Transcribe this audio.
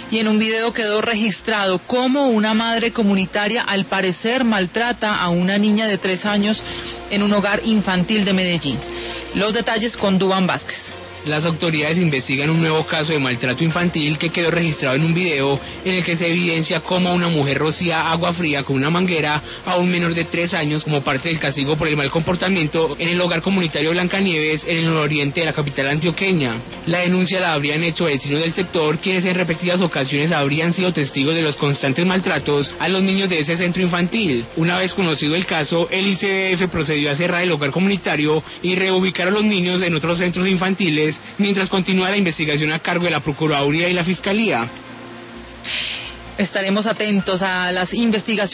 y en un video quedó registrado cómo una madre comunitaria al parecer maltrata a una niña de 3 años en un hogar infantil de Medellín. Los detalles con Duván Vázquez. Las autoridades investigan un nuevo caso de maltrato infantil que quedó registrado en un video en el que se evidencia cómo una mujer rocía agua fría con una manguera a un menor de 3 años como parte del castigo por el mal comportamiento en el hogar comunitario Blancanieves en el oriente de la capital antioqueña. La denuncia la habrían hecho vecinos del sector, quienes en repetidas ocasiones habrían sido testigos de los constantes maltratos a los niños de ese centro infantil. Una vez conocido el caso, el ICBF procedió a cerrar el hogar comunitario y reubicar a los niños en otros centros infantiles, mientras continúa la investigación a cargo de la Procuraduría y la Fiscalía. Estaremos atentos a las investigaciones.